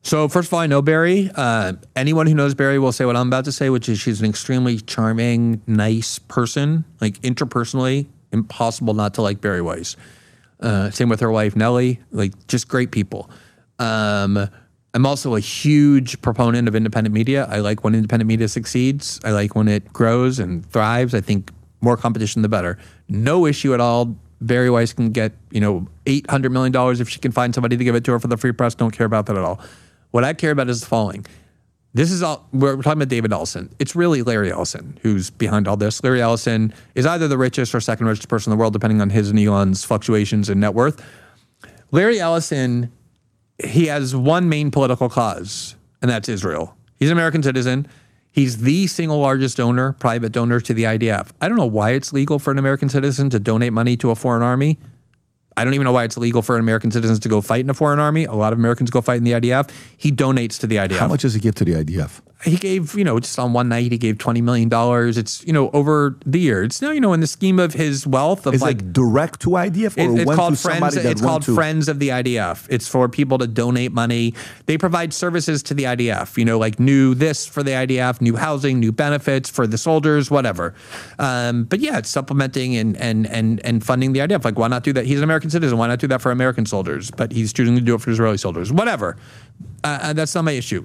So first of all, I know Barry. Anyone who knows Barry will say what I'm about to say, which is she's an extremely charming, nice person. Like interpersonally, impossible not to like Barry Weiss. Same with her wife, Nellie. Like just great people. I'm also a huge proponent of independent media. I like when independent media succeeds. I like when it grows and thrives. I think more competition, the better. No issue at all. Barry Weiss can get, $800 million if she can find somebody to give it to her for the free press. Don't care about that at all. What I care about is the following. This is all, we're talking about David Ellison. It's really Larry Ellison who's behind all this. Larry Ellison is either the richest or second richest person in the world, depending on his and Elon's fluctuations in net worth. Larry Ellison, he has one main political cause, and that's Israel. He's an American citizen. He's the single largest donor, private donor to the IDF. I don't know why it's legal for an American citizen to donate money to a foreign army. I don't even know why it's illegal for American citizens to go fight in a foreign army. A lot of Americans go fight in the IDF. He donates to the IDF. How much does he give to the IDF? He gave, just on one night, he gave $20 million. It's, over the year. It's now, in the scheme of his wealth of Is it direct to IDF or it's went called to somebody friends. that It's went called to... Friends of the IDF. It's for people to donate money. They provide services to the IDF, like new this for the IDF, new housing, new benefits for the soldiers, whatever. But yeah, it's supplementing and funding the IDF. Like, why not do that? He's an American citizen. Why not do that for American soldiers? But he's choosing to do it for Israeli soldiers. Whatever. That's not my issue.